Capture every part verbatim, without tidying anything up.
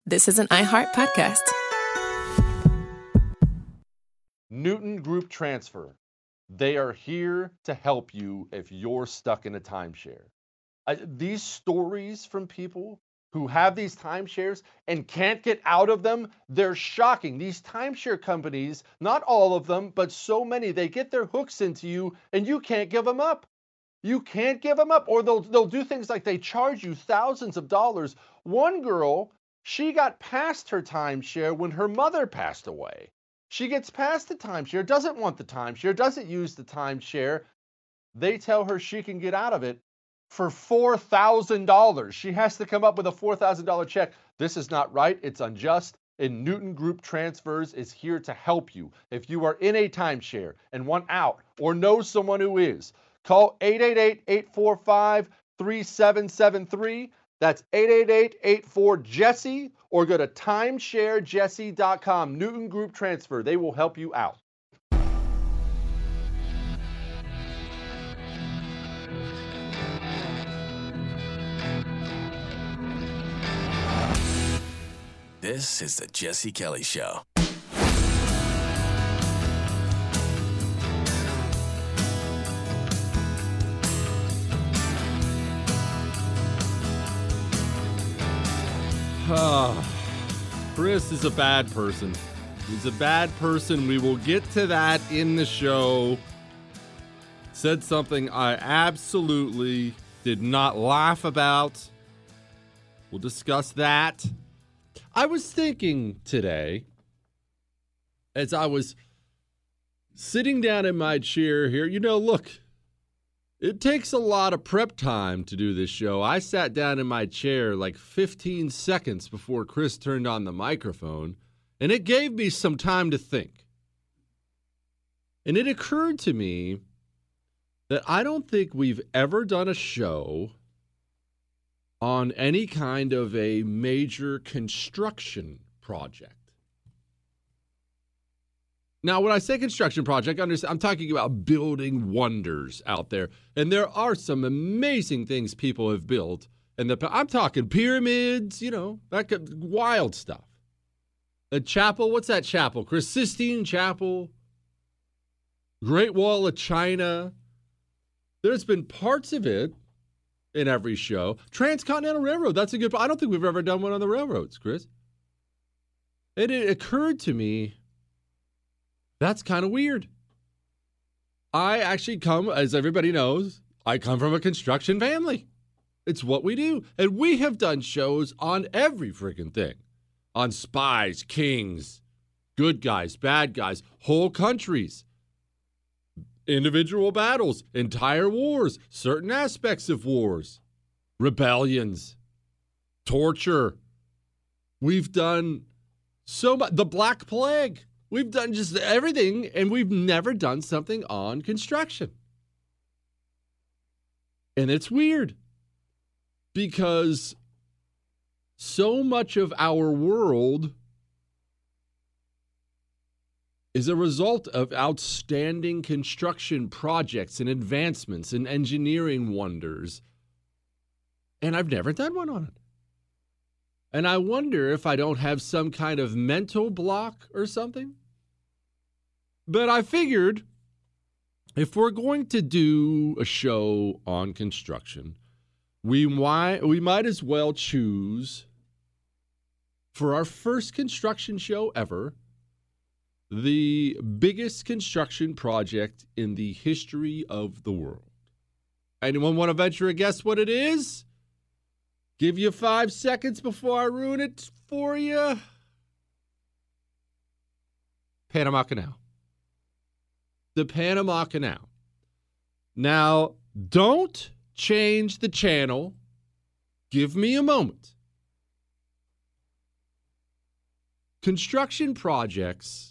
This is an iHeart podcast. Newton Group Transfer. They are here to help you if you're stuck in a timeshare. Uh, these stories from people who have these timeshares and can't get out of them, they're shocking. These timeshare companies, not all of them, but so many, they get their hooks into you and you can't give them up. You can't give them up, or they'll they'll do things like they charge you thousands of dollars. One girl, she got past her timeshare when her mother passed away. She gets past the timeshare, doesn't want the timeshare, doesn't use the timeshare. They tell her she can get out of it for four thousand dollars. She has to come up with a four thousand dollars check. This is not right. It's unjust. And Newton Group Transfers is here to help you. If you are in a timeshare and want out or know someone who is, call eight eight eight, eight four five, three seven seven three. That's eight eight eight, eight four, Jesse, or go to timeshare jesse dot com. Newton Group Transfer. They will help you out. This is the Jesse Kelly Show. Oh, Chris is a bad person. He's a bad person. We will get to that in the show. Said something I absolutely did not laugh about. We'll discuss that. I was thinking today, as I was sitting down in my chair here, you know, look, it takes a lot of prep time to do this show. I sat down in my chair like fifteen seconds before Chris turned on the microphone, and it gave me some time to think. And it occurred to me that I don't think we've ever done a show on any kind of a major construction project. Now, when I say construction project, I'm talking about building wonders out there. And there are some amazing things people have built. And I'm talking pyramids, you know, that could, wild stuff. A chapel, what's that chapel? Chris, Sistine Chapel, Great Wall of China. There's been parts of it in every show. Transcontinental Railroad, that's a good, I don't think we've ever done one on the railroads, Chris. And it occurred to me, that's kind of weird. I actually come, as everybody knows, I come from a construction family. It's what we do. And we have done shows on every freaking thing. On spies, kings, good guys, bad guys, whole countries, individual battles, entire wars, certain aspects of wars, rebellions, torture. We've done so much. The Black Plague. We've done just everything, and we've never done something on construction. And it's weird because so much of our world is a result of outstanding construction projects and advancements and engineering wonders. And I've never done one on it. And I wonder if I don't have some kind of mental block or something. But I figured if we're going to do a show on construction, we might, we might as well choose, for our first construction show ever, the biggest construction project in the history of the world. Anyone want to venture a guess what it is? Give you five seconds before I ruin it for you. Panama Canal. The Panama Canal. Now, don't change the channel. Give me a moment. Construction projects,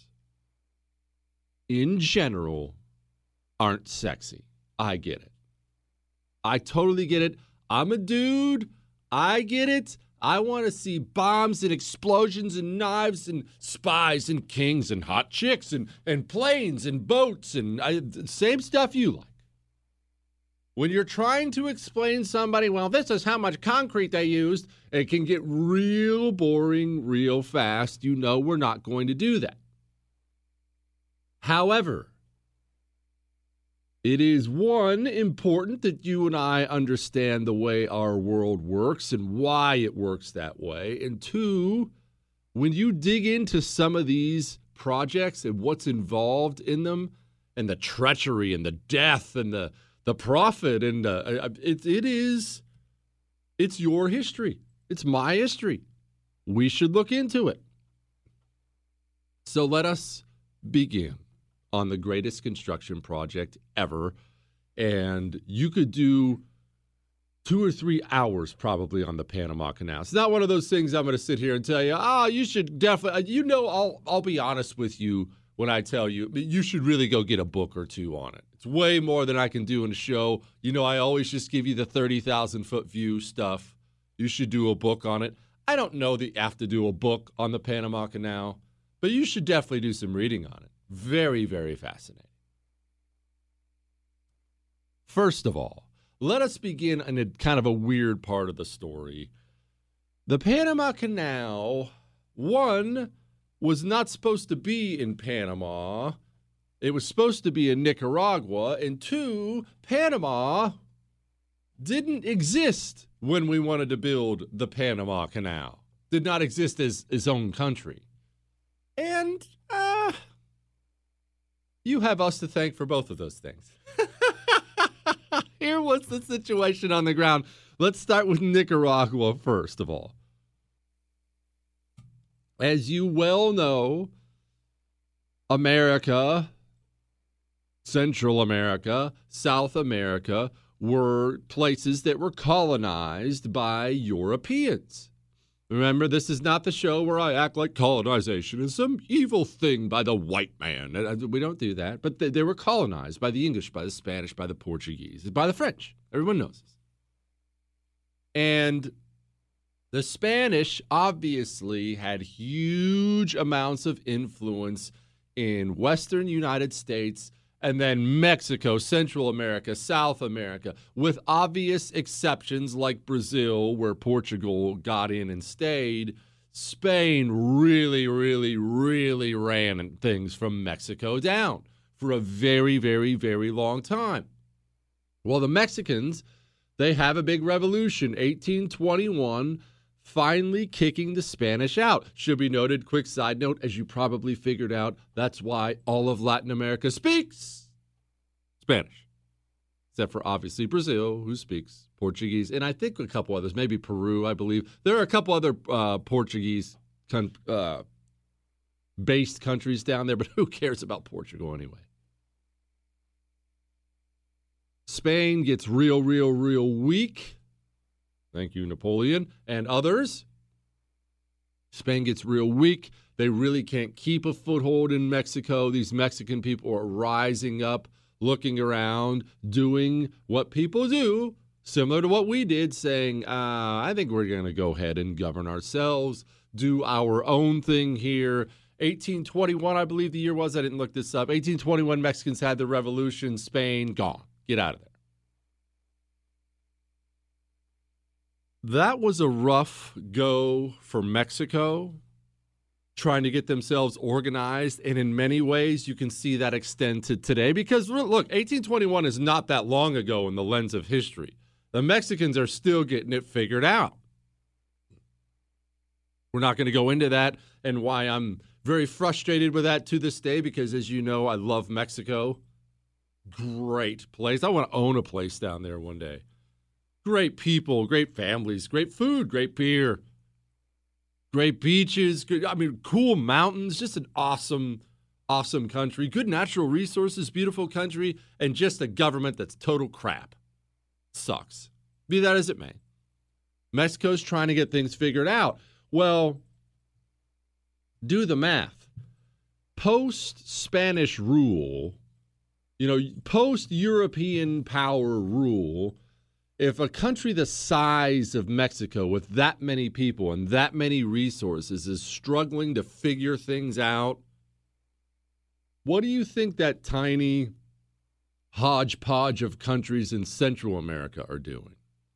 in general, aren't sexy. I get it. I totally get it. I'm a dude. I get it. I want to see bombs and explosions and knives and spies and kings and hot chicks and, and planes and boats and I, same stuff you like. When you're trying to explain somebody, well, this is how much concrete they used, it can get real boring real fast. You know we're not going to do that. However, it is, one, important that you and I understand the way our world works and why it works that way. And two, when you dig into some of these projects and what's involved in them and the treachery and the death and the The profit, and uh, it, it is, it's your history. It's my history. We should look into it. So let us begin on the greatest construction project ever. And you could do two or three hours probably on the Panama Canal. It's not one of those things I'm going to sit here and tell you, oh, you should definitely, you know, I'll, I'll be honest with you when I tell you, you should really go get a book or two on it. It's way more than I can do in a show. You know, I always just give you the thirty thousand foot view stuff. You should do a book on it. I don't know that you have to do a book on the Panama Canal, but you should definitely do some reading on it. Very, very fascinating. First of all, let us begin in a kind of a weird part of the story. The Panama Canal, one, was not supposed to be in Panama. It was supposed to be in Nicaragua. And two, Panama didn't exist when we wanted to build the Panama Canal. Did not exist as its own country. And uh, you have us to thank for both of those things. Here was the situation on the ground. Let's start with Nicaragua first of all. As you well know, America, Central America, South America were places that were colonized by Europeans. Remember, this is not the show where I act like colonization is some evil thing by the white man. We don't do that. But they, they were colonized by the English, by the Spanish, by the Portuguese, by the French. Everyone knows this. And the Spanish obviously had huge amounts of influence in Western United States and then Mexico, Central America, South America, with obvious exceptions like Brazil, where Portugal got in and stayed. Spain really, really, really ran things from Mexico down for a very, very, very long time. Well, the Mexicans, they have a big revolution, eighteen twenty-one, finally kicking the Spanish out. Should be noted, quick side note, as you probably figured out, that's why all of Latin America speaks Spanish. Except for, obviously, Brazil, who speaks Portuguese, and I think a couple others, maybe Peru, I believe. There are a couple other uh, Portuguese con- uh, based countries down there, but who cares about Portugal anyway? Spain gets real, real, real weak. Thank you, Napoleon, and others. Spain gets real weak. They really can't keep a foothold in Mexico. These Mexican people are rising up, looking around, doing what people do, similar to what we did, saying, uh, I think we're going to go ahead and govern ourselves, do our own thing here. eighteen twenty-one, I believe the year was. I didn't look this up. eighteen twenty-one, Mexicans had the revolution. Spain, gone. Get out of there. That was a rough go for Mexico, trying to get themselves organized. And in many ways, you can see that extend to today. Because, look, eighteen twenty-one is not that long ago in the lens of history. The Mexicans are still getting it figured out. We're not going to go into that and why I'm very frustrated with that to this day. Because, as you know, I love Mexico. Great place. I want to own a place down there one day. Great people, great families, great food, great beer, great beaches, good, I mean, cool mountains, just an awesome, awesome country, good natural resources, beautiful country, and just a government that's total crap. Sucks. Be that as it may. Mexico's trying to get things figured out. Well, do the math. Post-Spanish rule, you know, post-European power rule, if a country the size of Mexico with that many people and that many resources is struggling to figure things out, what do you think that tiny hodgepodge of countries in Central America are doing.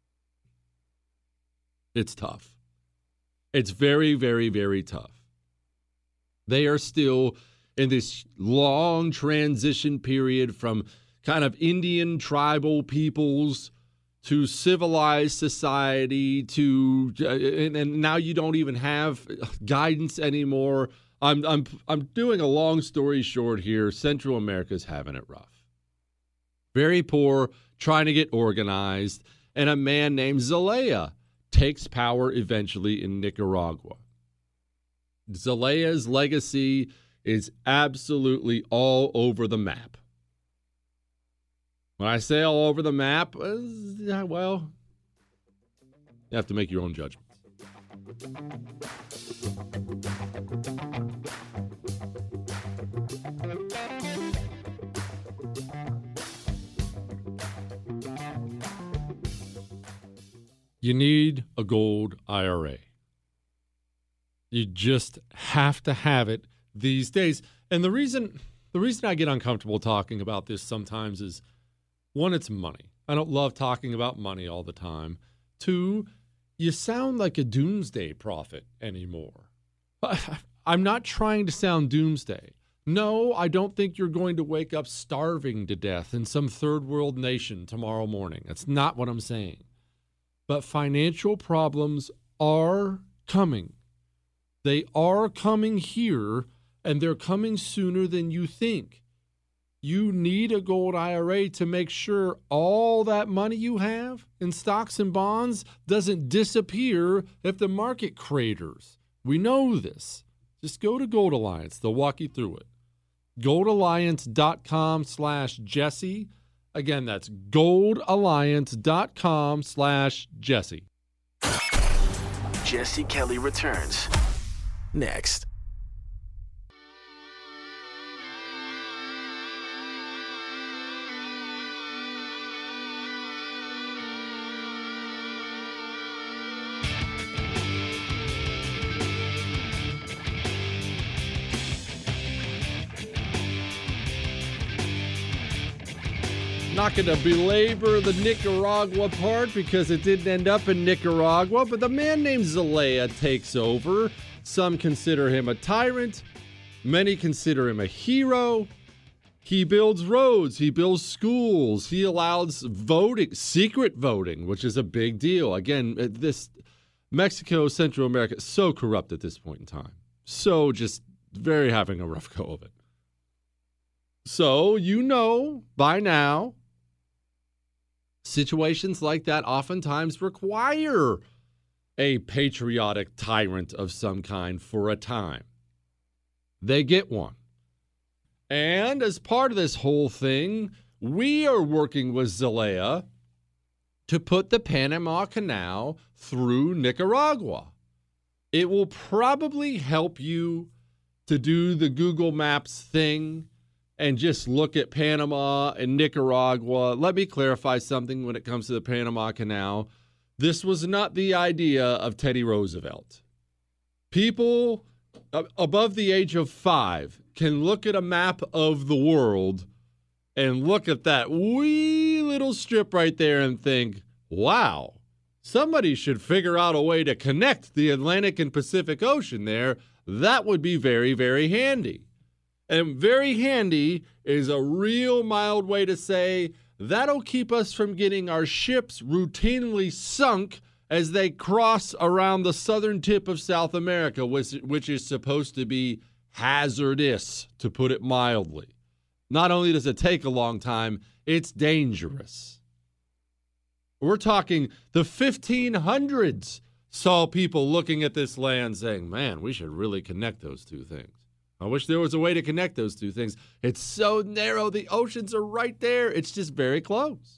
It's tough. It's very, very, very tough. They are still in this long transition period from kind of Indian tribal peoples to civilized society to uh, and, and now you don't even have guidance anymore. I'm I'm I'm doing a long story short here. Central America's having it rough. Very poor, trying to get organized, and a man named Zelaya takes power eventually in Nicaragua. Zelaya's legacy is absolutely all over the map. When I say all over the map, uh, well, you have to make your own judgments. You need a gold I R A. You just have to have it these days. And the reason the reason I get uncomfortable talking about this sometimes is, one, it's money. I don't love talking about money all the time. Two, you sound like a doomsday prophet anymore. I'm not trying to sound doomsday. No, I don't think you're going to wake up starving to death in some third world nation tomorrow morning. That's not what I'm saying. But financial problems are coming. They are coming here, and they're coming sooner than you think. You need a gold I R A to make sure all that money you have in stocks and bonds doesn't disappear if the market craters. We know this. Just go to Gold Alliance. They'll walk you through it. goldalliance.com slash Jesse. Again, that's goldalliance.com slash Jesse. Jesse Kelly returns next. Not going to belabor the Nicaragua part because it didn't end up in Nicaragua, but the man named Zelaya takes over. Some consider him a tyrant. Many consider him a hero. He builds roads. He builds schools. He allows voting, secret voting, which is a big deal. Again, this Mexico, Central America, is so corrupt at this point in time. So just very having a rough go of it. So you know by now, situations like that oftentimes require a patriotic tyrant of some kind for a time. They get one. And as part of this whole thing, we are working with Zelaya to put the Panama Canal through Nicaragua. It will probably help you to do the Google Maps thing and just look at Panama and Nicaragua. Let me clarify something when it comes to the Panama Canal. This was not the idea of Teddy Roosevelt. People above the age of five can look at a map of the world and look at that wee little strip right there and think, wow, somebody should figure out a way to connect the Atlantic and Pacific Ocean there. That would be very, very handy. And very handy is a real mild way to say that'll keep us from getting our ships routinely sunk as they cross around the southern tip of South America, which, which is supposed to be hazardous, to put it mildly. Not only does it take a long time, it's dangerous. We're talking the fifteen hundreds saw people looking at this land saying, man, we should really connect those two things. I wish there was a way to connect those two things. It's so narrow. The oceans are right there. It's just very close.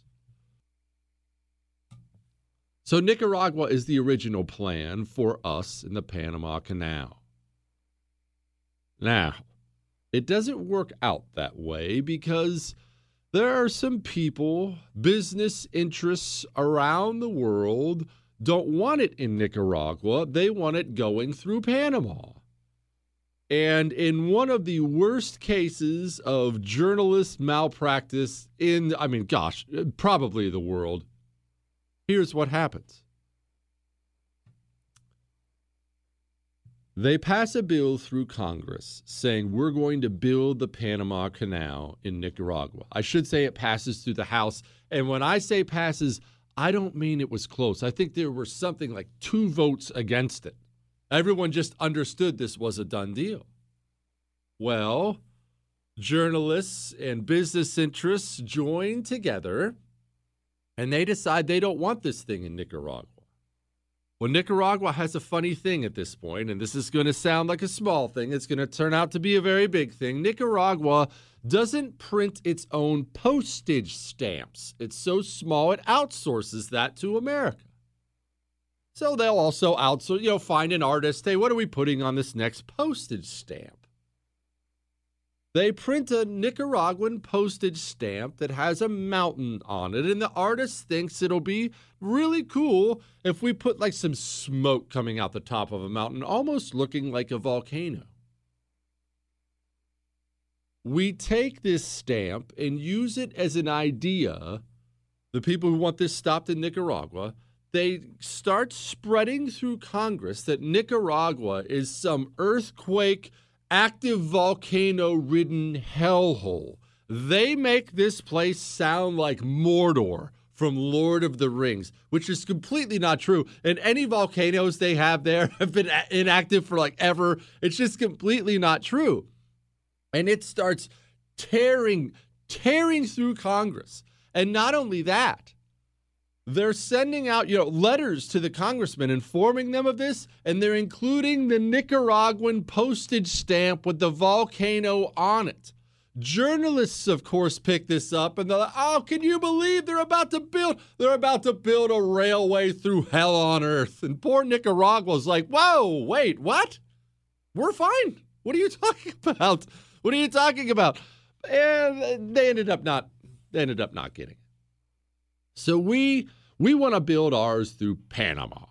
So Nicaragua is the original plan for us in the Panama Canal. Now, it doesn't work out that way because there are some people, business interests around the world don't want it in Nicaragua. They want it going through Panama. And in one of the worst cases of journalist malpractice in, I mean, gosh, probably the world, here's what happens. They pass a bill through Congress saying we're going to build the Panama Canal in Nicaragua. I should say it passes through the House. And when I say passes, I don't mean it was close. I think there were something like two votes against it. Everyone just understood this was a done deal. Well, journalists and business interests join together, and they decide they don't want this thing in Nicaragua. Well, Nicaragua has a funny thing at this point, and this is going to sound like a small thing. It's going to turn out to be a very big thing. Nicaragua doesn't print its own postage stamps. It's so small, it outsources that to America. So they'll also outsource, you know, find an artist. Hey, what are we putting on this next postage stamp? They print a Nicaraguan postage stamp that has a mountain on it, and the artist thinks it'll be really cool if we put like some smoke coming out the top of a mountain, almost looking like a volcano. We take this stamp and use it as an idea. The people who want this stopped in Nicaragua, they start spreading through Congress that Nicaragua is some earthquake, active volcano-ridden hellhole. They make this place sound like Mordor from Lord of the Rings, which is completely not true. And any volcanoes they have there have been inactive for like ever. It's just completely not true. And it starts tearing, tearing through Congress. And not only that, they're sending out, you know, letters to the congressmen informing them of this, and they're including the Nicaraguan postage stamp with the volcano on it. Journalists, of course, pick this up, and they're like, oh, can you believe they're about to build, they're about to build a railway through hell on earth. And poor Nicaragua's like, whoa, wait, what? We're fine. What are you talking about? What are you talking about? And they ended up not, they ended up not getting it. So we we want to build ours through Panama.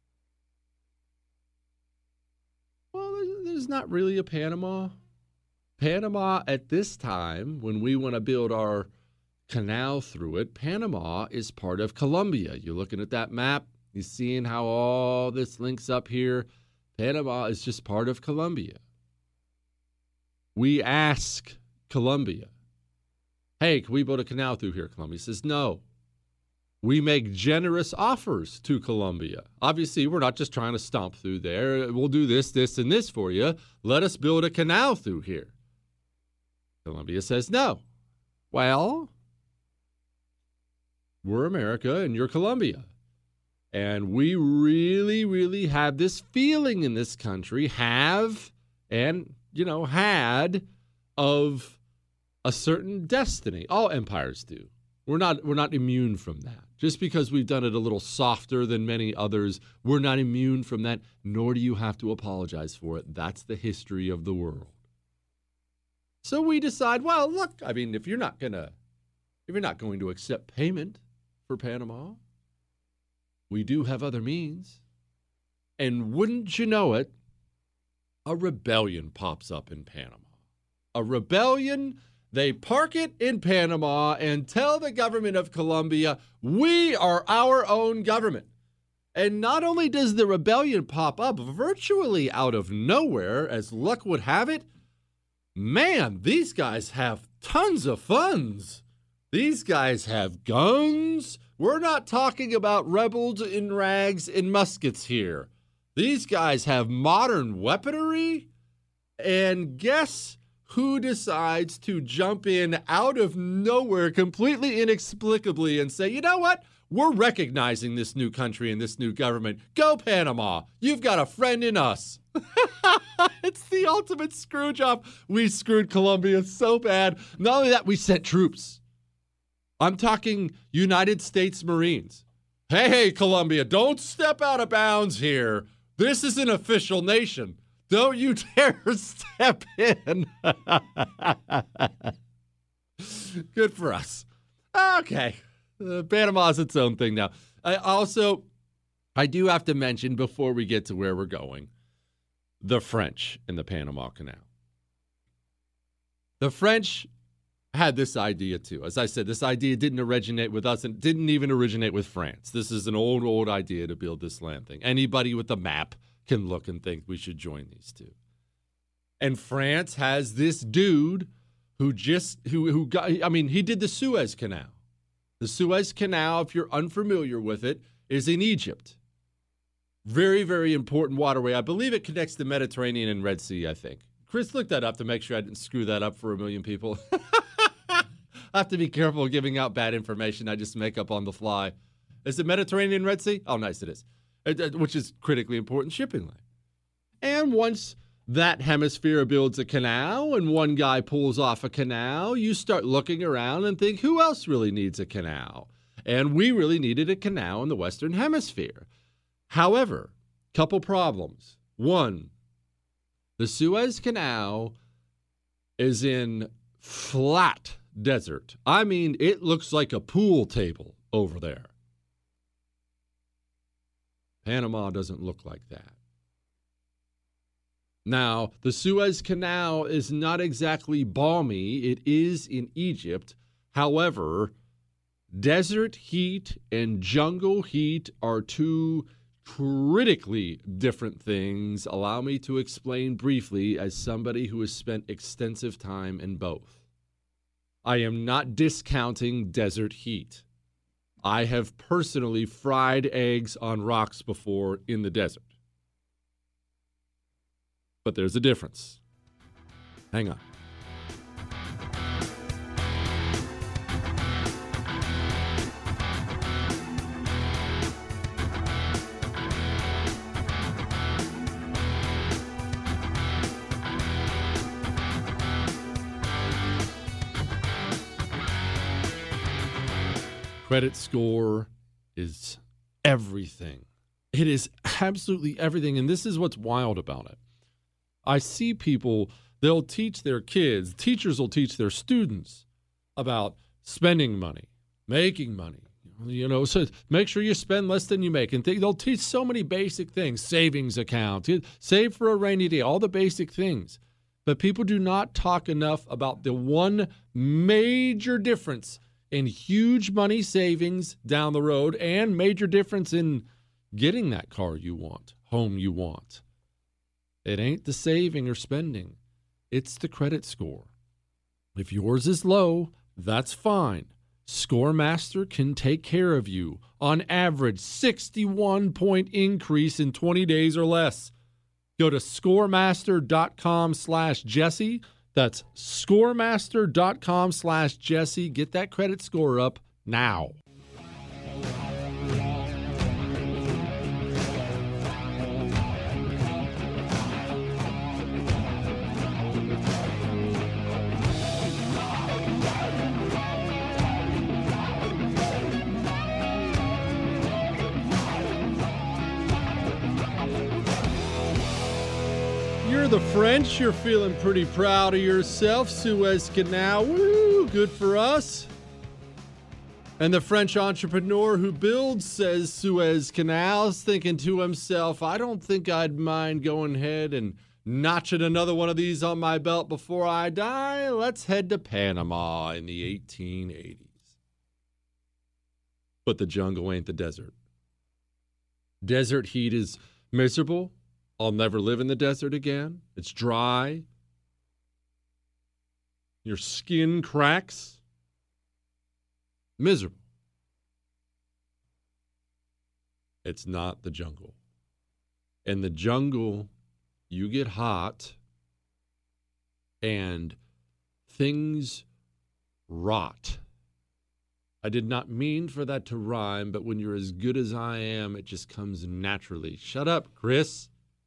Well, there's not really a Panama. Panama at this time, when we want to build our canal through it, Panama is part of Colombia. You're looking at that map. You're seeing how all this links up here. Panama is just part of Colombia. We ask Colombia, hey, can we build a canal through here? Colombia says no. We make generous offers to Colombia. Obviously, we're not just trying to stomp through there. We'll do this, this, and this for you. Let us build a canal through here. Colombia says no. Well, we're America and you're Colombia. And we really, really have this feeling in this country, have and, you know, had, of a certain destiny. All empires do. We're not we're not immune from that. Just because we've done it a little softer than many others, we're not immune from that, nor do you have to apologize for it. That's the history of the world. So we decide, well, look, I mean, if you're not gonna if you're not going to accept payment for Panama, we do have other means. And wouldn't you know it, a rebellion pops up in Panama. A rebellion. They park it in Panama and tell the government of Colombia, we are our own government. And not only does the rebellion pop up virtually out of nowhere, as luck would have it, man, these guys have tons of funds. These guys have guns. We're not talking about rebels in rags and muskets here. These guys have modern weaponry. And guess who decides to jump in out of nowhere completely inexplicably and say, you know what? We're recognizing this new country and this new government. Go Panama. You've got a friend in us. It's the ultimate screw job. We screwed Colombia so bad. Not only that, we sent troops. I'm talking United States Marines. Hey, hey, Colombia, don't step out of bounds here. This is an official nation. Don't you dare step in. Good for us. Okay. Uh, Panama's its own thing now. I also, I do have to mention before we get to where we're going, the French in the Panama Canal. The French had this idea too. As I said, this idea didn't originate with us and didn't even originate with France. This is an old, old idea to build this land thing. Anybody with a map can look and think we should join these two. And France has this dude who just, who, who got, I mean, he did the Suez Canal. The Suez Canal, if you're unfamiliar with it, is in Egypt. Very, very important waterway. I believe it connects the Mediterranean and Red Sea, I think. Chris, look that up to make sure I didn't screw that up for a million people. I have to be careful giving out bad information I just make up on the fly. Is it Mediterranean Red Sea? Oh, nice, it is. It, it, which is critically important shipping lane. And once that hemisphere builds a canal and one guy pulls off a canal, you start looking around and think, who else really needs a canal? And we really needed a canal in the Western Hemisphere. However, couple problems. One, the Suez Canal is in flat desert. I mean, it looks like a pool table over there. Panama doesn't look like that. Now, the Suez Canal is not exactly balmy. It is in Egypt. However, desert heat and jungle heat are two critically different things. Allow me to explain briefly as somebody who has spent extensive time in both. I am not discounting desert heat. I have personally fried eggs on rocks before in the desert. But there's a difference. Hang on. Credit score is everything. It is absolutely everything. And this is what's wild about it. I see people, they'll teach their kids, teachers will teach their students about spending money, making money. You know, so make sure you spend less than you make. And th- they'll teach so many basic things, savings account, save for a rainy day, all the basic things. But people do not talk enough about the one major difference in huge money savings down the road and major difference in getting that car you want, home you want. It ain't the saving or spending. It's the credit score. If yours is low, that's fine. ScoreMaster can take care of you. On average, sixty-one point increase in twenty days or less. Go to scoremaster.com slash Jesse. That's scoremaster.com slash Jesse. Get that credit score up now. You're the French. You're feeling pretty proud of yourself. Suez Canal. Woo, good for us. And the French entrepreneur who builds says Suez Canal is thinking to himself, I don't think I'd mind going ahead and notching another one of these on my belt before I die. Let's head to Panama in the eighteen eighties. But the jungle ain't the desert. Desert heat is miserable. I'll never live in the desert again. It's dry. Your skin cracks. Miserable. It's not the jungle. In the jungle, you get hot and things rot. I did not mean for that to rhyme, but when you're as good as I am, it just comes naturally. Shut up, Chris.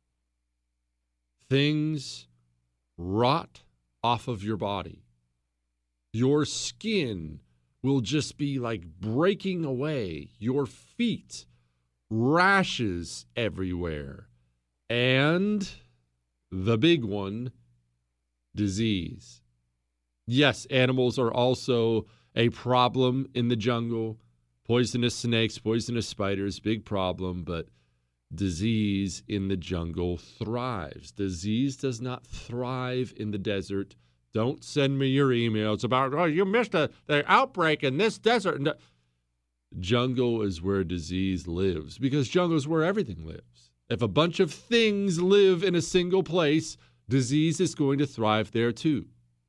Things rot off of your body. Your skin will just be like breaking away. Your feet, rashes everywhere. And the big one, disease. Yes, animals are also a problem in the jungle. Poisonous snakes, poisonous spiders, big problem. But disease in the jungle thrives. Disease does not thrive in the desert. Don't send me your emails about, oh, you missed a, the outbreak in this desert. No. Jungle is where disease lives because jungle is where everything lives. If a bunch of things live in a single place, disease is going to thrive there too.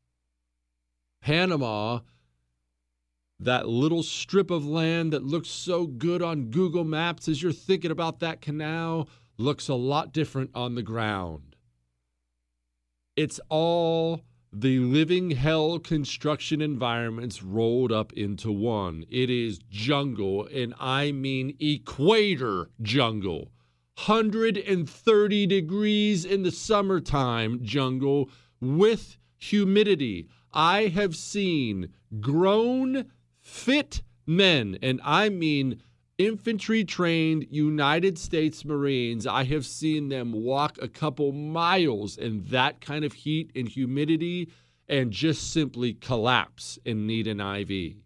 Panama, that little strip of land that looks so good on Google Maps as you're thinking about that canal, looks a lot different on the ground. It's all the living hell construction environments rolled up into one. It is jungle, and I mean equator jungle. one hundred thirty degrees in the summertime jungle with humidity. I have seen grown, fit men, and I mean infantry-trained United States Marines. I have seen them walk a couple miles in that kind of heat and humidity and just simply collapse and need an I V.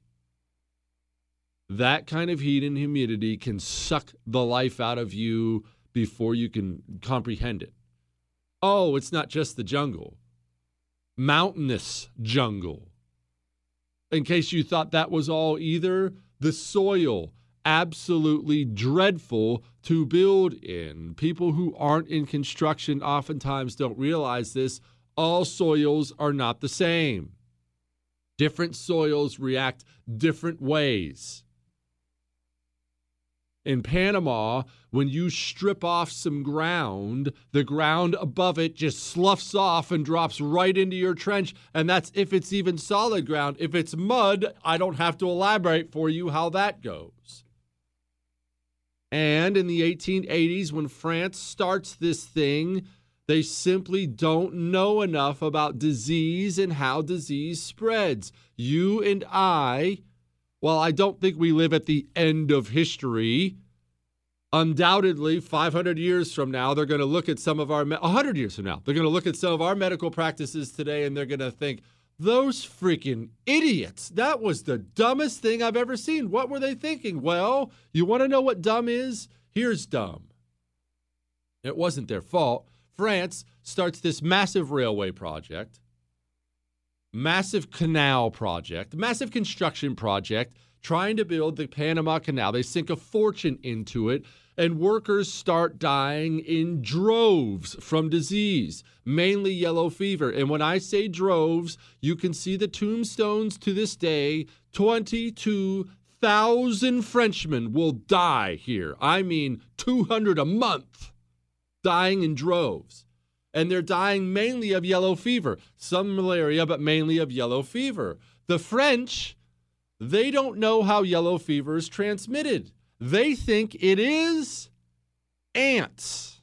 That kind of heat and humidity can suck the life out of you before you can comprehend it. Oh, it's not just the jungle. Mountainous jungle. In case you thought that was all either, the soil, absolutely dreadful to build in. People who aren't in construction oftentimes don't realize this. All soils are not the same. Different soils react different ways. In Panama, when you strip off some ground, the ground above it just sloughs off and drops right into your trench, and that's if it's even solid ground. If it's mud, I don't have to elaborate for you how that goes. And in the eighteen eighties, when France starts this thing, they simply don't know enough about disease and how disease spreads. You and I, well, I don't think we live at the end of history. Undoubtedly, five hundred years from now, they're going to look at some of our, one hundred years from now, they're going to look at some of our medical practices today and they're going to think, those freaking idiots, that was the dumbest thing I've ever seen. What were they thinking? Well, you want to know what dumb is? Here's dumb. It wasn't their fault. France starts this massive railway project, massive canal project, massive construction project, trying to build the Panama Canal. They sink a fortune into it, and workers start dying in droves from disease, mainly yellow fever. And when I say droves, you can see the tombstones to this day. twenty-two thousand Frenchmen will die here. I mean, two hundred a month, dying in droves. And they're dying mainly of yellow fever. Some malaria, but mainly of yellow fever. The French, they don't know how yellow fever is transmitted. They think it is ants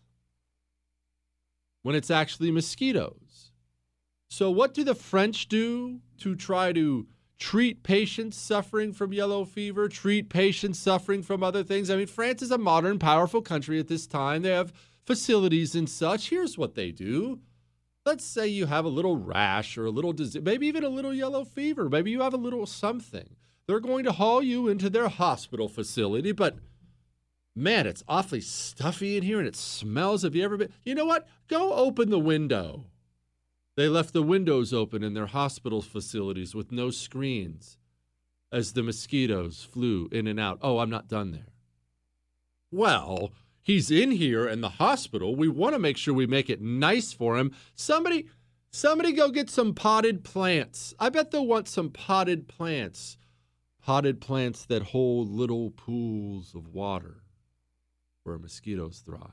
when it's actually mosquitoes. So what do the French do to try to treat patients suffering from yellow fever, treat patients suffering from other things? I mean, France is a modern, powerful country at this time. They have facilities and such. Here's what they do. Let's say you have a little rash or a little disease, maybe even a little yellow fever. Maybe you have a little something. They're going to haul you into their hospital facility, but man, it's awfully stuffy in here and it smells. Have you ever been? You know what? Go open the window. They left the windows open in their hospital facilities with no screens as the mosquitoes flew in and out. Oh, I'm not done there. Well, he's in here in the hospital. We want to make sure we make it nice for him. Somebody, somebody go get some potted plants. I bet they'll want some potted plants. Potted plants that hold little pools of water where mosquitoes thrive.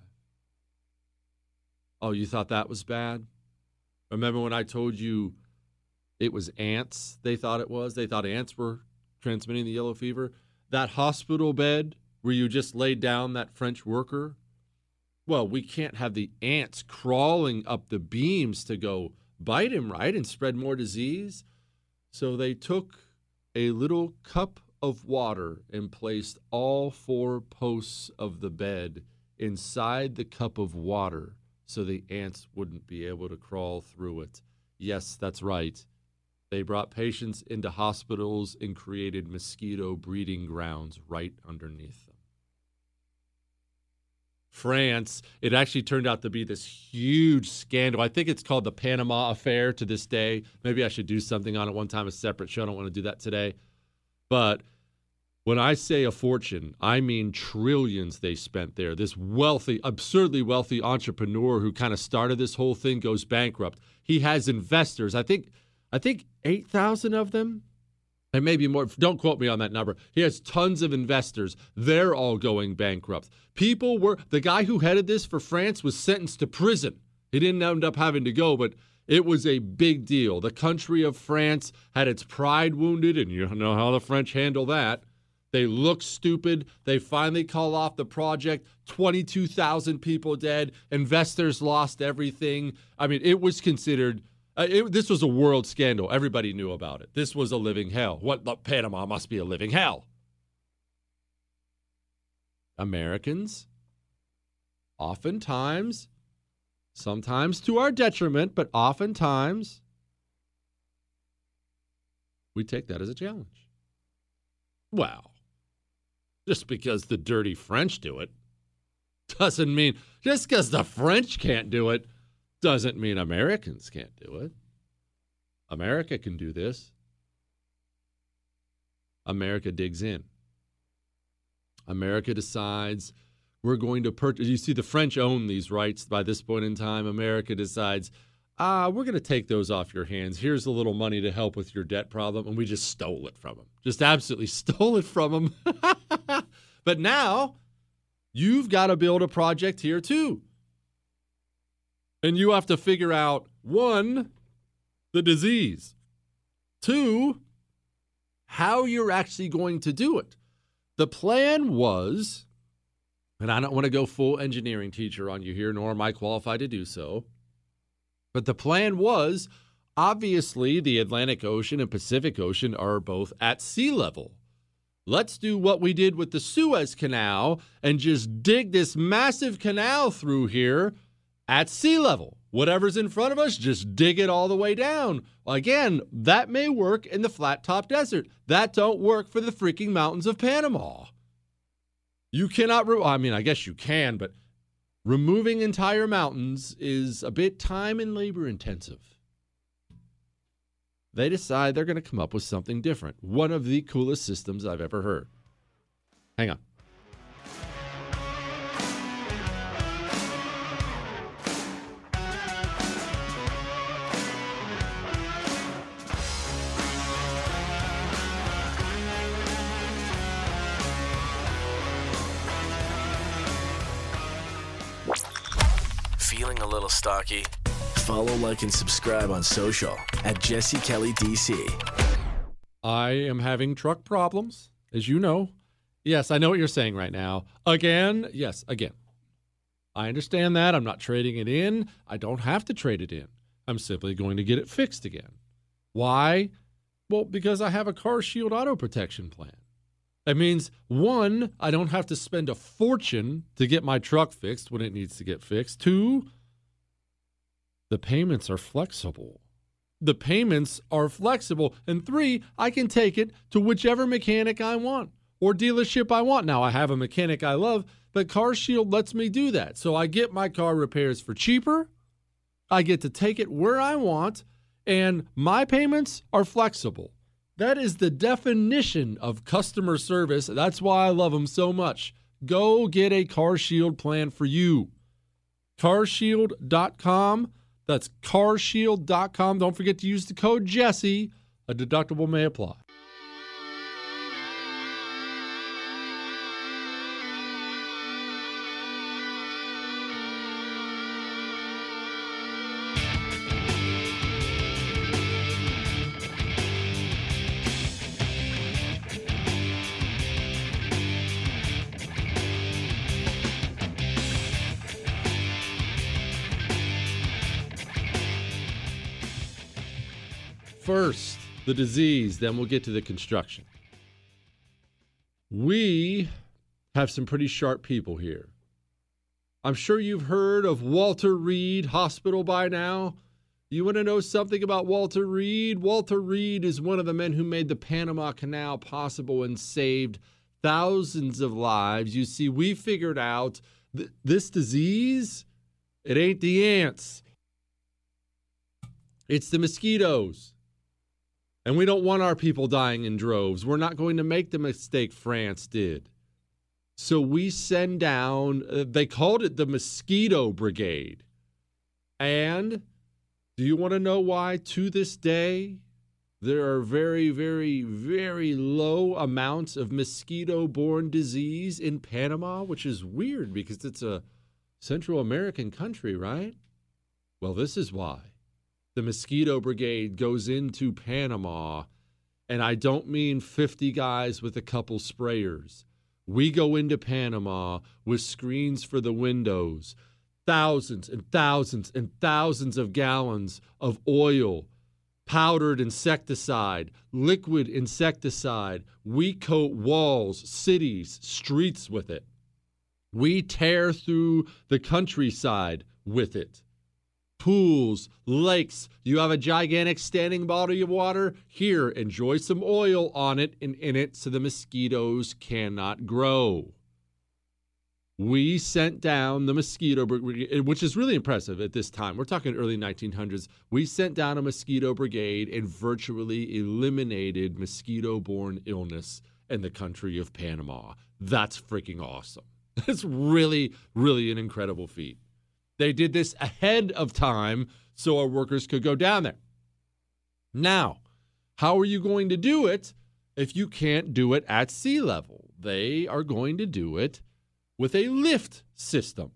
Oh, you thought that was bad? Remember when I told you it was ants they thought it was? They thought ants were transmitting the yellow fever? That hospital bed where you just laid down that French worker? Well, we can't have the ants crawling up the beams to go bite him, right, and spread more disease. So they took a little cup of water and placed all four posts of the bed inside the cup of water so the ants wouldn't be able to crawl through it. Yes, that's right. They brought patients into hospitals and created mosquito breeding grounds right underneath them. France. It actually turned out to be this huge scandal. I think it's called the Panama Affair to this day. Maybe I should do something on it one time, a separate show. I don't want to do that today. But when I say a fortune, I mean trillions they spent there. This wealthy, absurdly wealthy entrepreneur who kind of started this whole thing goes bankrupt. He has investors. I think I think eight thousand of them, and maybe more. Don't quote me on that number. He has tons of investors. They're all going bankrupt. People were, the guy who headed this for France was sentenced to prison. He didn't end up having to go, but it was a big deal. The country of France had its pride wounded, and you know how the French handle that. They look stupid. They finally call off the project. twenty-two thousand people dead. Investors lost everything. I mean, it was considered, uh, it, this was a world scandal. Everybody knew about it. This was a living hell. What, look, Panama must be a living hell. Americans, oftentimes, sometimes to our detriment, but oftentimes, we take that as a challenge. Wow. Just because the dirty French do it doesn't mean, just because the French can't do it doesn't mean Americans can't do it. America can do this. America digs in. America decides we're going to purchase. You see, the French own these rights by this point in time. America decides, ah, we're going to take those off your hands. Here's a little money to help with your debt problem. And we just stole it from them. Just absolutely stole it from them. But now you've got to build a project here too. And you have to figure out, one, the disease. Two, how you're actually going to do it. The plan was, and I don't want to go full engineering teacher on you here, nor am I qualified to do so, but the plan was, obviously, the Atlantic Ocean and Pacific Ocean are both at sea level. Let's do what we did with the Suez Canal and just dig this massive canal through here at sea level. Whatever's in front of us, just dig it all the way down. Again, that may work in the flat-top desert. That don't work for the freaking mountains of Panama. You cannot, re- I mean, I guess you can, but removing entire mountains is a bit time and labor intensive. They decide they're going to come up with something different. One of the coolest systems I've ever heard. Hang on. Feeling a little stocky? Follow, like, and subscribe on social at Jesse Kelly D C. I am having truck problems, as you know. Yes, I know what you're saying right now. Again, yes, again. I understand that. I'm not trading it in. I don't have to trade it in. I'm simply going to get it fixed again. Why? Well, because I have a CarShield auto protection plan. That means, one, I don't have to spend a fortune to get my truck fixed when it needs to get fixed. Two, the payments are flexible. The payments are flexible. And three, I can take it to whichever mechanic I want or dealership I want. Now, I have a mechanic I love, but CarShield lets me do that. So I get my car repairs for cheaper. I get to take it where I want, and my payments are flexible. That is the definition of customer service. That's why I love them so much. Go get a CarShield plan for you. car shield dot com. That's car shield dot com. Don't forget to use the code Jesse. A deductible may apply. First, the disease, then we'll get to the construction. We have some pretty sharp people here. I'm sure you've heard of Walter Reed Hospital by now. You want to know something about Walter Reed? Walter Reed is one of the men who made the Panama Canal possible and saved thousands of lives. You see, we figured out th- this disease, it ain't the ants. It's the mosquitoes. And we don't want our people dying in droves. We're not going to make the mistake France did. So we send down, uh, they called it the Mosquito Brigade. And do you want to know why to this day there are very, very, very low amounts of mosquito-borne disease in Panama, which is weird because it's a Central American country, right? Well, this is why. The Mosquito Brigade goes into Panama, and I don't mean fifty guys with a couple sprayers. We go into Panama with screens for the windows, thousands and thousands and thousands of gallons of oil, powdered insecticide, liquid insecticide. We coat walls, cities, streets with it. We tear through the countryside with it. Pools, lakes. You have a gigantic standing body of water? Here, enjoy some oil on it and in it so the mosquitoes cannot grow. We sent down the mosquito brigade, which is really impressive at this time. We're talking early nineteen hundreds. We sent down a mosquito brigade and virtually eliminated mosquito-borne illness in the country of Panama. That's freaking awesome. It's really, really an incredible feat. They did this ahead of time so our workers could go down there. Now, how are you going to do it if you can't do it at sea level? They are going to do it with a lift system.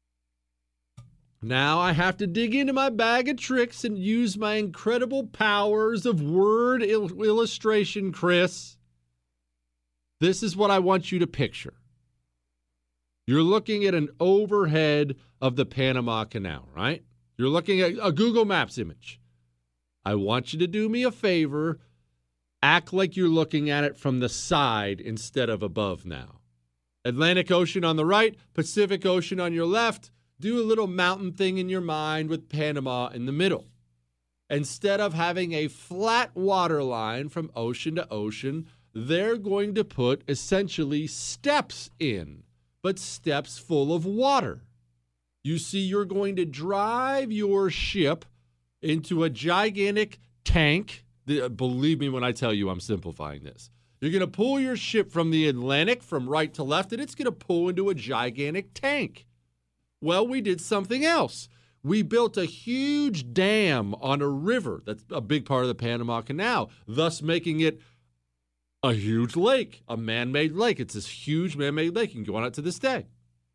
Now I have to dig into my bag of tricks and use my incredible powers of word il- illustration, Chris. This is what I want you to picture. You're looking at an overhead of the Panama Canal, right? You're looking at a Google Maps image. I want you to do me a favor. Act like you're looking at it from the side instead of above now. Atlantic Ocean on the right, Pacific Ocean on your left. Do a little mountain thing in your mind with Panama in the middle. Instead of having a flat water line from ocean to ocean, they're going to put essentially steps in, but steps full of water. You see, you're going to drive your ship into a gigantic tank. Believe me when I tell you I'm simplifying this. You're going to pull your ship from the Atlantic from right to left, and it's going to pull into a gigantic tank. Well, we did something else. We built a huge dam on a river that's a big part of the Panama Canal, thus making it a huge lake, a man-made lake. It's this huge man-made lake. You can go on it to this day.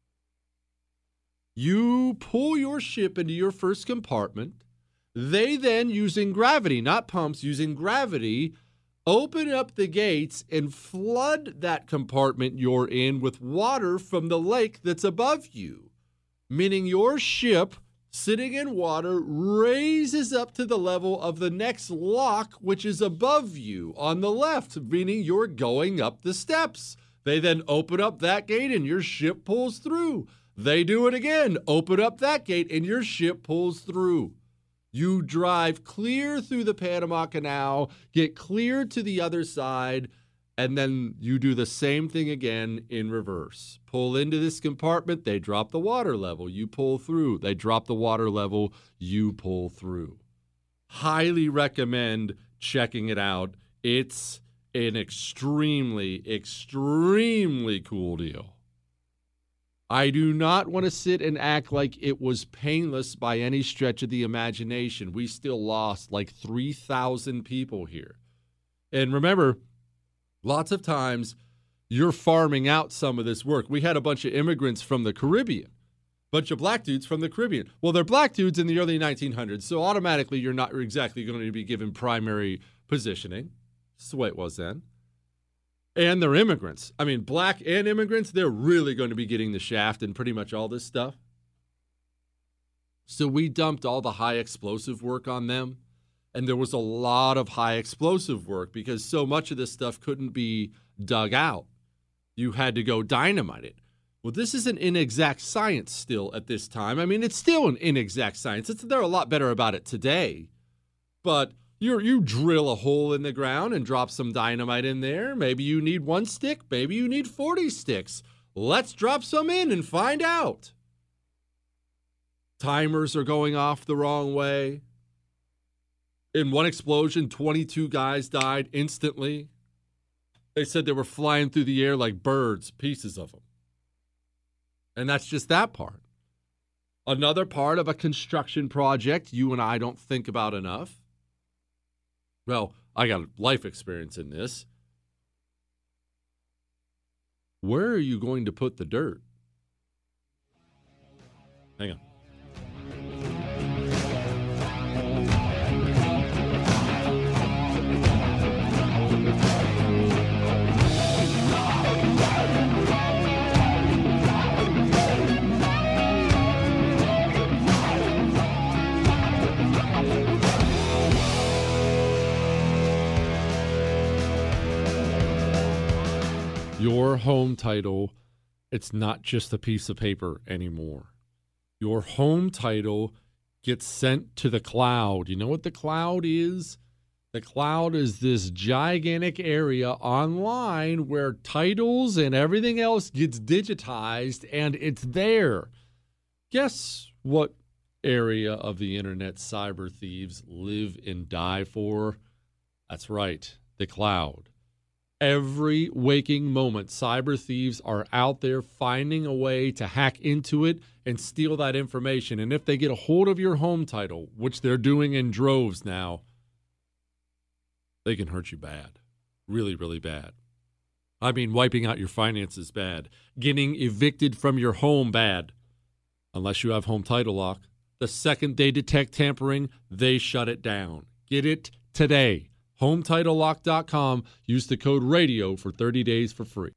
You pull your ship into your first compartment. They then, using gravity, not pumps, using gravity, open up the gates and flood that compartment you're in with water from the lake that's above you, meaning your ship, sitting in water, raises up to the level of the next lock, which is above you on the left, meaning you're going up the steps. They then open up that gate and your ship pulls through. They do it again, open up that gate and your ship pulls through. You drive clear through the Panama Canal, get clear to the other side, and then you do the same thing again in reverse. Pull into this compartment, they drop the water level, you pull through. They drop the water level, you pull through. Highly recommend checking it out. It's an extremely, extremely cool deal. I do not want to sit and act like it was painless by any stretch of the imagination. We still lost like three thousand people here. And remember, lots of times you're farming out some of this work. We had a bunch of immigrants from the Caribbean, bunch of black dudes from the Caribbean. Well, they're black dudes in the early nineteen hundreds, so automatically you're not exactly going to be given primary positioning. That's the way it was then. And they're immigrants. I mean, black and immigrants, they're really going to be getting the shaft in pretty much all this stuff. So we dumped all the high explosive work on them. And there was a lot of high explosive work because so much of this stuff couldn't be dug out. You had to go dynamite it. Well, this is an inexact science still at this time. I mean, it's still an inexact science. It's, they're a lot better about it today. But You you drill a hole in the ground and drop some dynamite in there. Maybe you need one stick. Maybe you need forty sticks. Let's drop some in and find out. Timers are going off the wrong way. In one explosion, twenty-two guys died instantly. They said they were flying through the air like birds, pieces of them. And that's just that part. Another part of a construction project you and I don't think about enough. Well, I got life experience in this. Where are you going to put the dirt? Hang on. Your home title, it's not just a piece of paper anymore. Your home title gets sent to the cloud. You know what the cloud is? The cloud is this gigantic area online where titles and everything else gets digitized, and it's there. Guess what area of the internet cyber thieves live and die for? That's right, the cloud. Every waking moment, cyber thieves are out there finding a way to hack into it and steal that information. And if they get a hold of your home title, which they're doing in droves now, they can hurt you bad. Really, really bad. I mean, wiping out your finances bad. Getting evicted from your home bad. Unless you have home title lock. The second they detect tampering, they shut it down. Get it today. home title lock dot com. Use the code RADIO for thirty days for free.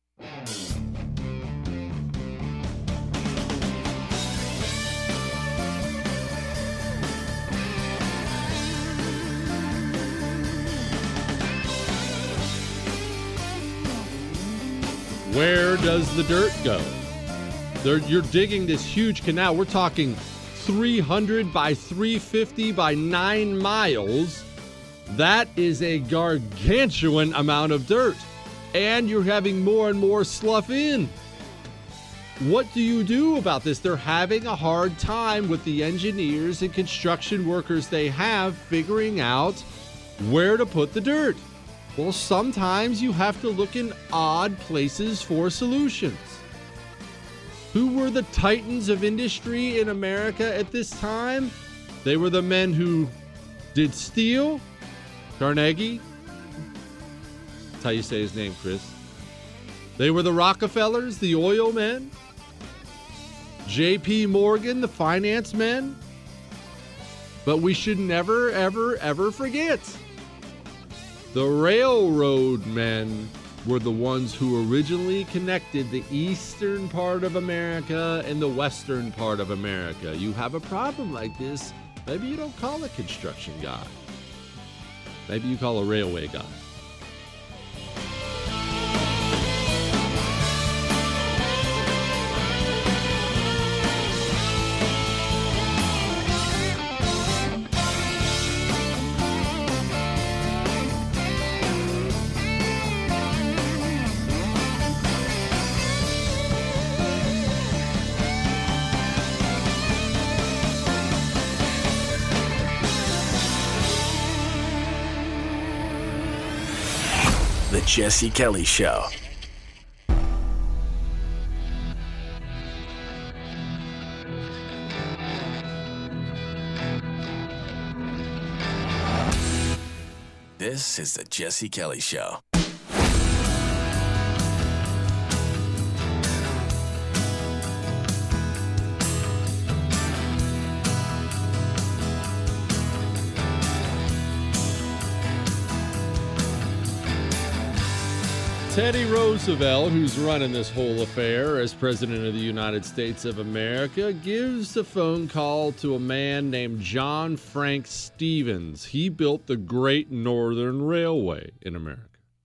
Where does the dirt go? They're, you're digging this huge canal. We're talking three hundred by three fifty by nine miles. That is a gargantuan amount of dirt. And you're having more and more slough in. What do you do about this? They're having a hard time with the engineers and construction workers they have figuring out where to put the dirt. Well, sometimes you have to look in odd places for solutions. Who were the titans of industry in America at this time? They were the men who did steel. Carnegie. That's how you say his name, Chris. They were the Rockefellers, the oil men. J P Morgan, the finance men. But we should never, ever, ever forget the railroad men were the ones who originally connected the eastern part of America and the western part of America. You have a problem like this, maybe you don't call a construction guy. Maybe you call a railway guy. The Jesse Kelly Show. This is the Jesse Kelly Show. Teddy Roosevelt, who's running this whole affair as President of the United States of America, gives a phone call to a man named John Frank Stevens. He built the Great Northern Railway in America.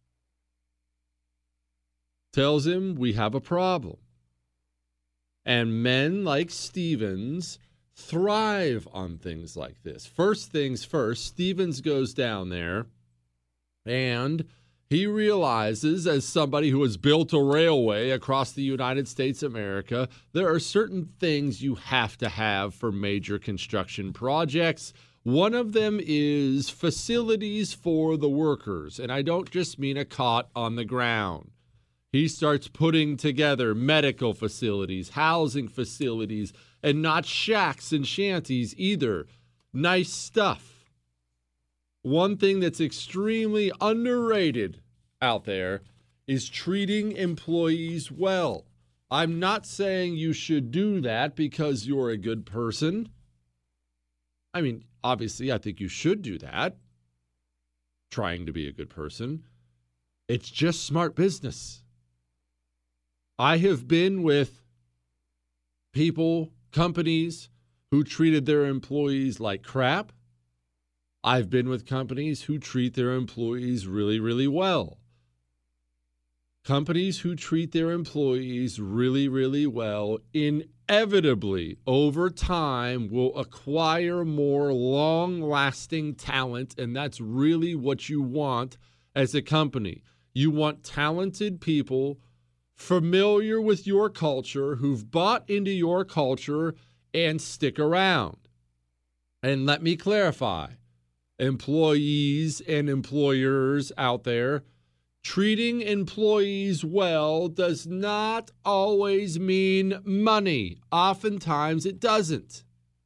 Tells him we have a problem. And men like Stevens thrive on things like this. First things first, Stevens goes down there and He realizes, as somebody who has built a railway across the United States of America, there are certain things you have to have for major construction projects. One of them is facilities for the workers, and I don't just mean a cot on the ground. He starts putting together medical facilities, housing facilities, and not shacks and shanties either. Nice stuff. One thing that's extremely underrated out there is treating employees well. I'm not saying you should do that because you're a good person. I mean, obviously, I think you should do that, trying to be a good person. It's just smart business. I have been with people, companies who treated their employees like crap. I've been with companies who treat their employees really, really well. Companies who treat their employees really, really well inevitably over time will acquire more long-lasting talent, and that's really what you want as a company. You want talented people familiar with your culture, who've bought into your culture and stick around. And let me clarify. Employees and employers out there, treating employees well does not always mean money. Oftentimes it doesn't.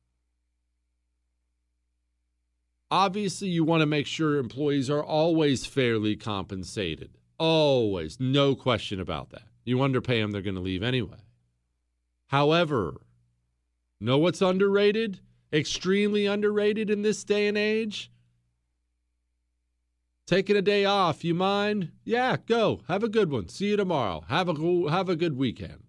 Obviously, you want to make sure employees are always fairly compensated. Always. No question about that. You underpay them, they're going to leave anyway. However, know what's underrated? Extremely underrated in this day and age? Taking a day off, you mind? Yeah, go. Have a good one. See you tomorrow. Have a, have a good weekend.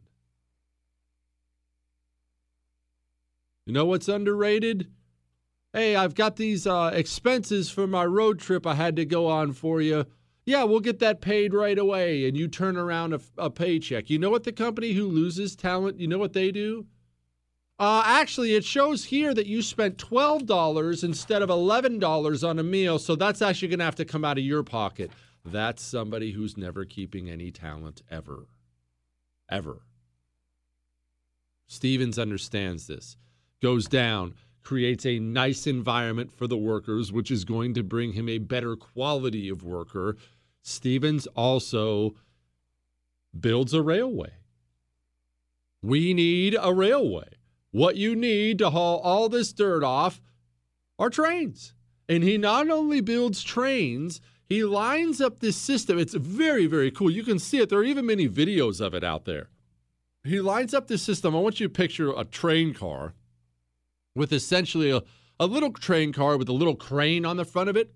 You know what's underrated? Hey, I've got these uh, expenses for my road trip I had to go on for you. Yeah, we'll get that paid right away, and you turn around a, a paycheck. You know what the company who loses talent, you know what they do? Uh, actually, it shows here that you spent twelve dollars instead of eleven dollars on a meal, so that's actually going to have to come out of your pocket. That's somebody who's never keeping any talent ever. Ever. Stevens understands this. Goes down, creates a nice environment for the workers, which is going to bring him a better quality of worker. Stevens also builds a railway. We need a railway. What you need to haul all this dirt off are trains. And he not only builds trains, he lines up this system. It's very, very cool. You can see it. There are even many videos of it out there. He lines up this system. I want you to picture a train car with essentially a, a little train car with a little crane on the front of it.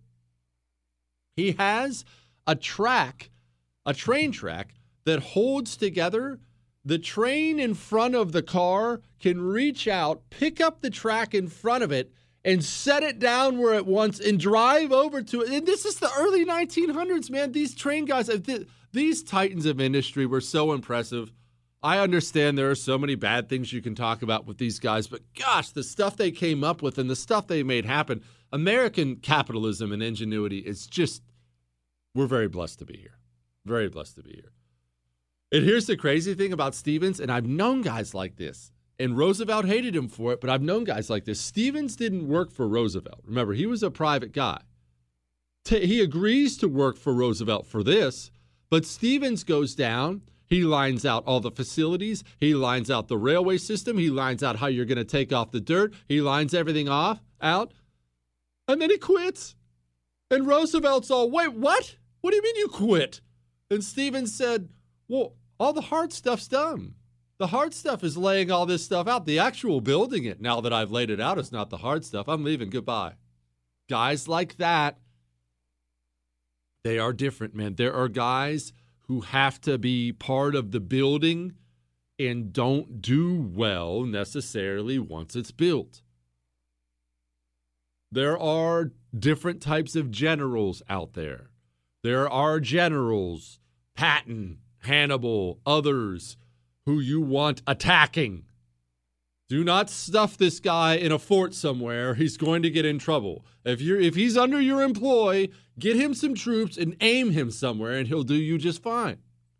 He has a track, a train track that holds together. The train in front of the car can reach out, pick up the track in front of it, and set it down where it wants and drive over to it. And this is the early nineteen hundreds, man. These train guys, these titans of industry were so impressive. I understand there are so many bad things you can talk about with these guys, but gosh, the stuff they came up with and the stuff they made happen. American capitalism and ingenuity is just, we're very blessed to be here. Very blessed to be here. And here's the crazy thing about Stevens, and I've known guys like this, and Roosevelt hated him for it, but I've known guys like this. Stevens didn't work for Roosevelt. Remember, he was a private guy. T- he agrees to work for Roosevelt for this, but Stevens goes down. He lines out all the facilities. He lines out the railway system. He lines out how you're going to take off the dirt. He lines everything off, out, and then he quits. And Roosevelt's all, wait, what? What do you mean you quit? And Stevens said, well, all the hard stuff's done. The hard stuff is laying all this stuff out. The actual building it, now that I've laid it out, is not the hard stuff. I'm leaving. Goodbye. Guys like that, they are different, man. There are guys who have to be part of the building and don't do well necessarily once it's built. There are different types of generals out there. There are generals, Patton, Hannibal, others who you want attacking. Do not stuff this guy in a fort somewhere. He's going to get in trouble. If you're if he's under your employ, get him some troops and aim him somewhere, and he'll do you just fine.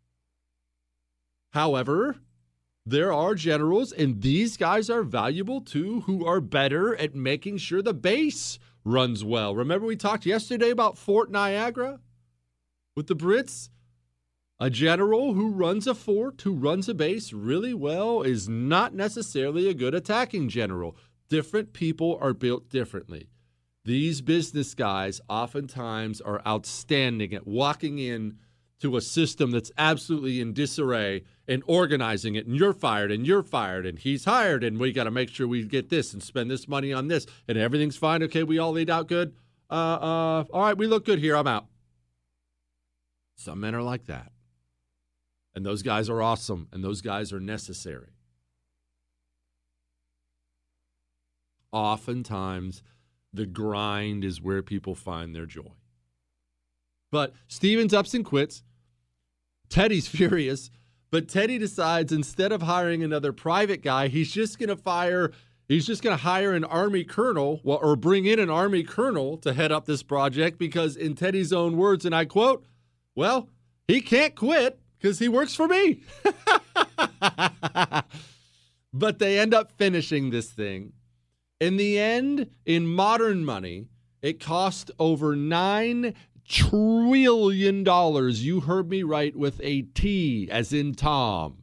However, there are generals, and these guys are valuable too, who are better at making sure the base runs well. Remember we talked yesterday about Fort Niagara with the Brits? A general who runs a fort, who runs a base really well, is not necessarily a good attacking general. Different people are built differently. These business guys oftentimes are outstanding at walking in to a system that's absolutely in disarray and organizing it, and you're fired, and you're fired, and he's hired, and we got to make sure we get this and spend this money on this, and everything's fine. Okay, we all laid out good. Uh, uh, all right, we look good here. I'm out. Some men are like that. And those guys are awesome, and those guys are necessary. Oftentimes, the grind is where people find their joy. But Stevens ups and quits. Teddy's furious, but Teddy decides instead of hiring another private guy, he's just going to fire, he's just going to hire an Army colonel, well, or bring in an Army colonel to head up this project because, in Teddy's own words, and I quote, well, he can't quit because he works for me. But they end up finishing this thing. In the end, in modern money, it cost over nine trillion dollars. You heard me right, with a T as in Tom.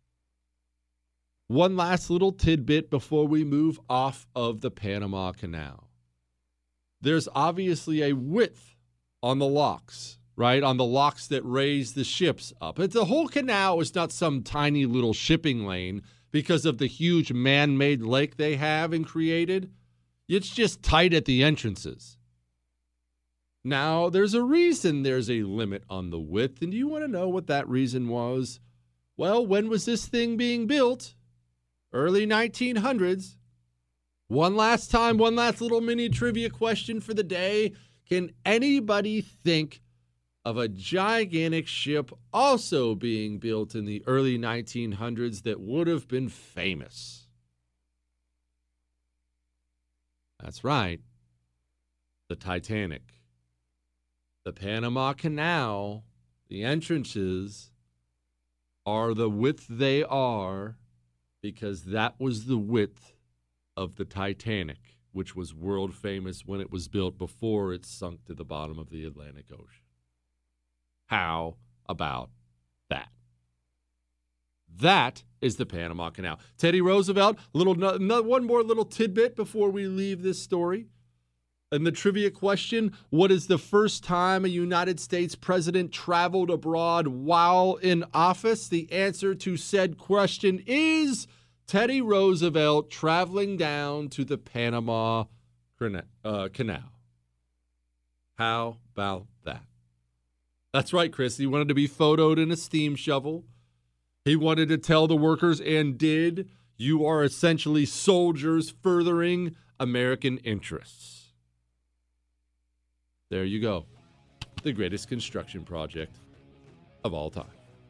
One last little tidbit before we move off of the Panama Canal. There's obviously a width on the locks, right? On the locks that raise the ships up. It's the whole canal is not some tiny little shipping lane because of the huge man-made lake they have and created. It's just tight at the entrances. Now, there's a reason there's a limit on the width, and do you want to know what that reason was? Well, when was this thing being built? Early nineteen hundreds. One last time, one last little mini trivia question for the day. Can anybody think of a gigantic ship also being built in the early nineteen hundreds that would have been famous? That's right, the Titanic. The Panama Canal, the entrances are the width they are because that was the width of the Titanic, which was world famous when it was built before it sunk to the bottom of the Atlantic Ocean. How about that? That is the Panama Canal. Teddy Roosevelt, little no, one more little tidbit before we leave this story. And the trivia question, what is the first time a United States president traveled abroad while in office? The answer to said question is Teddy Roosevelt traveling down to the Panama uh, Canal. How about that? That's right, Chris. He wanted to be photoed in a steam shovel. He wanted to tell the workers, and did, you are essentially soldiers furthering American interests. There you go. The greatest construction project of all time.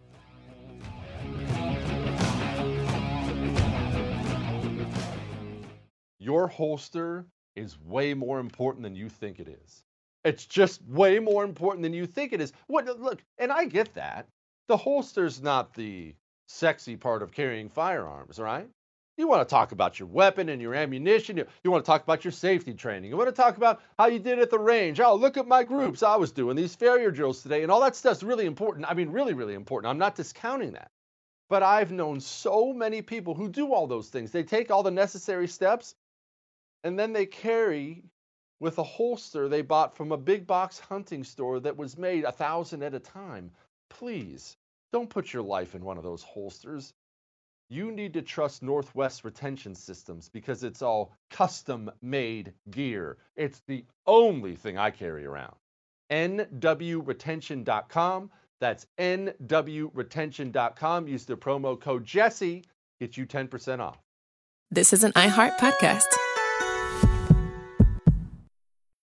Your holster is way more important than you think it is. It's just way more important than you think it is. What? Look, and I get that. The holster's not the sexy part of carrying firearms, right? You want to talk about your weapon and your ammunition. You, you want to talk about your safety training. You want to talk about how you did at the range. Oh, look at my groups. I was doing these failure drills today. And all that stuff's really important. I mean, really, really important. I'm not discounting that. But I've known so many people who do all those things. They take all the necessary steps, and then they carry with a holster they bought from a big box hunting store that was made a thousand at a time. Please, don't put your life in one of those holsters. You need to trust Northwest Retention Systems because it's all custom-made gear. It's the only thing I carry around. N W retention dot com. That's N W retention dot com. Use the promo code Jesse. Get you ten percent off. This is an iHeart podcast.